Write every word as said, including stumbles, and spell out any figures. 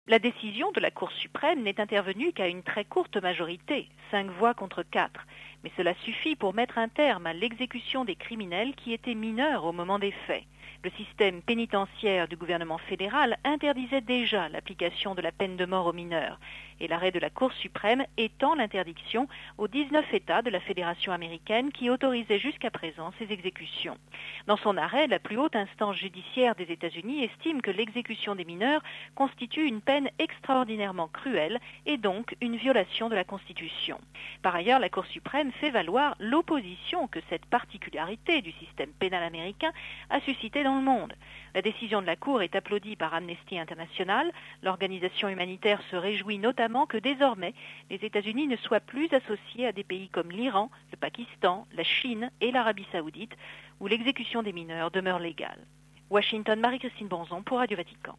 La décision de la Cour suprême n'est intervenue qu'à une très courte majorité, cinq voix contre quatre, mais cela suffit pour mettre un terme à l'exécution des criminels qui étaient mineurs au moment des faits. Le système pénitentiaire du gouvernement fédéral interdisait déjà l'application de la peine de mort aux mineurs, et l'arrêt de la Cour suprême étend l'interdiction aux dix-neuf États de la Fédération américaine qui autorisaient jusqu'à présent ces exécutions. Dans son arrêt, la plus haute instance judiciaire des États-Unis estime que l'exécution des mineurs constitue une peine extraordinairement cruelle et donc une violation de la Constitution. Par ailleurs, la Cour suprême fait valoir l'opposition que cette particularité du système pénal américain a suscité dans le monde. La décision de la Cour est applaudie par Amnesty International. L'organisation humanitaire se réjouit notamment que désormais les États-Unis ne soient plus associés à des pays comme l'Iran, le Pakistan, la Chine et l'Arabie saoudite, où l'exécution des mineurs demeure légale. Washington, Marie-Christine Bonzon pour Radio Vatican.